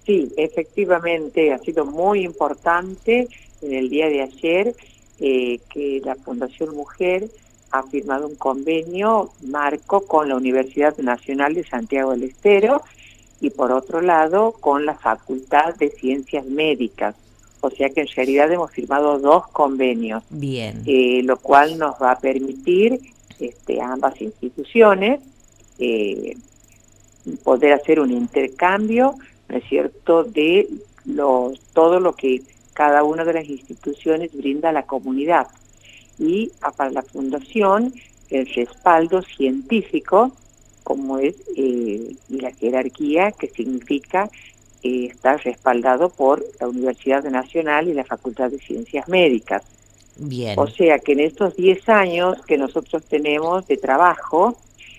Sí, efectivamente ha sido muy importante en el día de ayer que la Fundación Mujer ha firmado un convenio marco con la Universidad Nacional de Santiago del Estero y por otro lado con la Facultad de Ciencias Médicas. O sea que en realidad hemos firmado dos convenios, Bien, lo cual nos va a permitir a ambas instituciones eh, poder hacer un intercambio, ¿no es cierto?, de todo lo que cada una de las instituciones brinda a la comunidad. Y para la Fundación, el respaldo científico, como es la jerarquía, que significa estar respaldado por la Universidad Nacional y la Facultad de Ciencias Médicas. O bien, sea que en estos 10 años que nosotros tenemos de trabajo,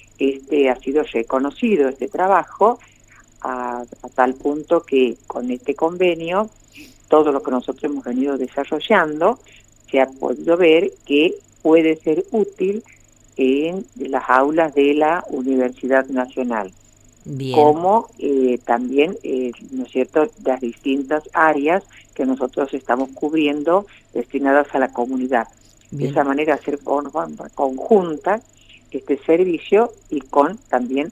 ha sido reconocido este trabajo a tal punto que con este convenio, todo lo que nosotros hemos venido desarrollando, se ha podido ver que puede ser útil en las aulas de la Universidad Nacional, bien, como también, ¿no es cierto?, las distintas áreas que nosotros estamos cubriendo destinadas a la comunidad. De esa bien, manera, hacer forma conjunta este servicio y con también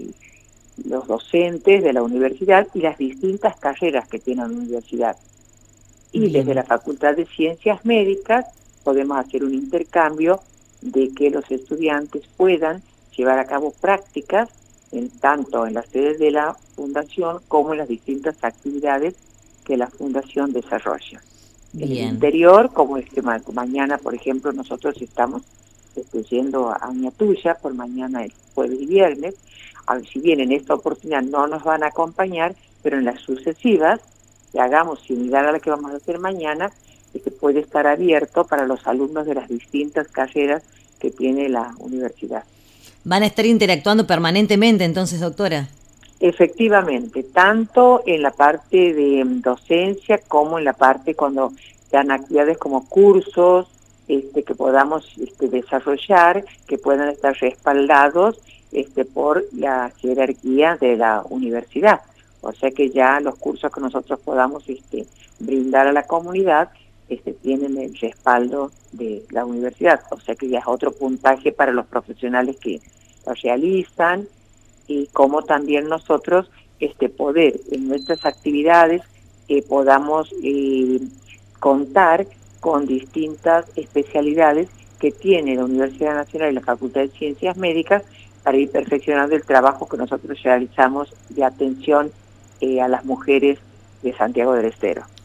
los docentes de la universidad y las distintas carreras que tiene la universidad. Y desde la bien, Facultad de Ciencias Médicas podemos hacer un intercambio de que los estudiantes puedan llevar a cabo prácticas tanto en las sedes de la Fundación como en las distintas actividades que la Fundación desarrolla. En el bien. interior, como es que mañana, por ejemplo, nosotros estamos yendo a Añatuya por mañana, el jueves y viernes, si bien en esta oportunidad no nos van a acompañar, pero en las sucesivas, que hagamos similar a la que vamos a hacer mañana, puede estar abierto para los alumnos de las distintas carreras que tiene la universidad. Van a estar interactuando permanentemente entonces, doctora. Efectivamente, tanto en la parte de docencia como en la parte cuando sean actividades como cursos que podamos desarrollar, que puedan estar respaldados por la jerarquía de la universidad. O sea que ya los cursos que nosotros podamos brindar a la comunidad tienen el respaldo de la universidad. O sea que ya es otro puntaje para los profesionales que lo realizan y como también nosotros poder en nuestras actividades podamos contar con distintas especialidades que tiene la Universidad Nacional y la Facultad de Ciencias Médicas para ir perfeccionando el trabajo que nosotros realizamos de atención a las mujeres de Santiago del Estero.